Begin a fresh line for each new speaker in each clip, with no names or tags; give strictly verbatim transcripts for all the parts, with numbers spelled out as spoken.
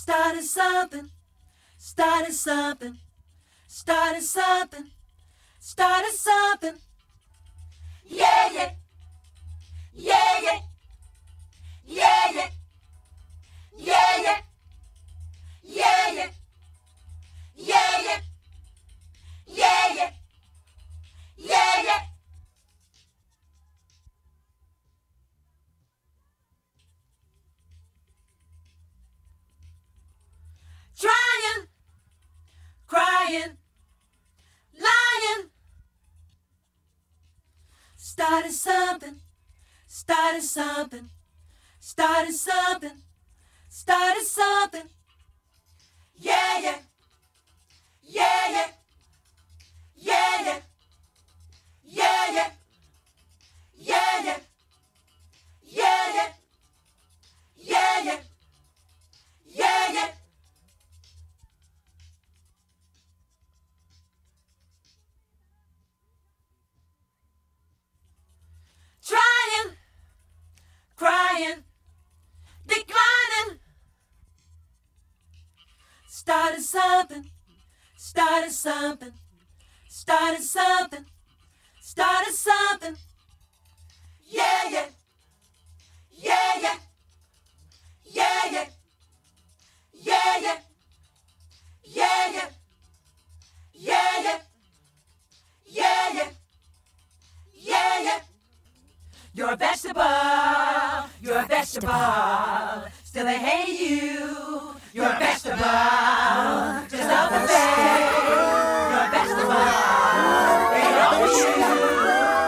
Started something, started something, started something, started something. Yeah, yeah, yeah, yeah, yeah, yeah, yeah, yeah, yeah, yeah, yeah, yeah, yeah, yeah, yeah, yeah. Trying, crying, lying. Started something, started something, started something, started something. Yeah, yeah, yeah, yeah, yeah, yeah, yeah, yeah, yeah, yeah, yeah, yeah, yeah, yeah, yeah, yeah. Trying, crying, declining. Started something, started something, started something, started something. Yeah, yeah, yeah, yeah, yeah, yeah, yeah, yeah, yeah, yeah, yeah, yeah, yeah, yeah, yeah, yeah. You're a vegetable, you're a vegetable, still they hate you. You're a vegetable, just love the thing. You're a vegetable, they hate you.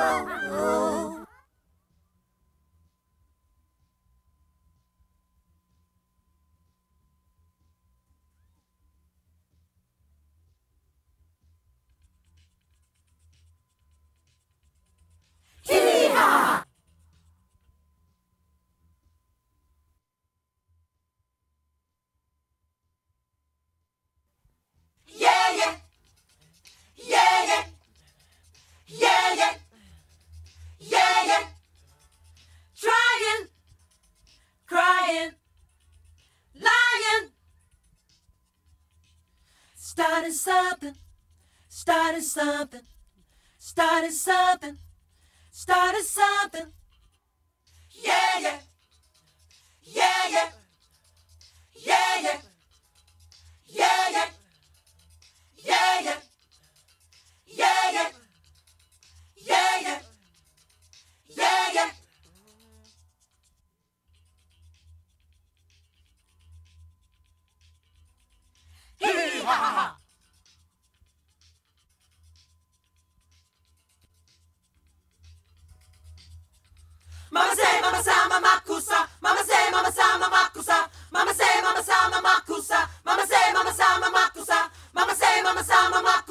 Yeah, yeah, yeah, yeah, yeah, yeah, yeah, yeah. Trying, crying, lying. Started something, started something, started something, started something. Yeah, yeah, yeah, yeah, yeah, yeah, yeah, yeah, yeah, yeah, yeah, yeah, yeah, yeah, yeah, yeah. Hee ha ha ha. Mama say, mama sa, mama kusa. Mama say, mama sa, mama kusa. Mama say, mama sa, mama kusa. Mama say, mama sa, mama kusa. Mama say, mama sa, mama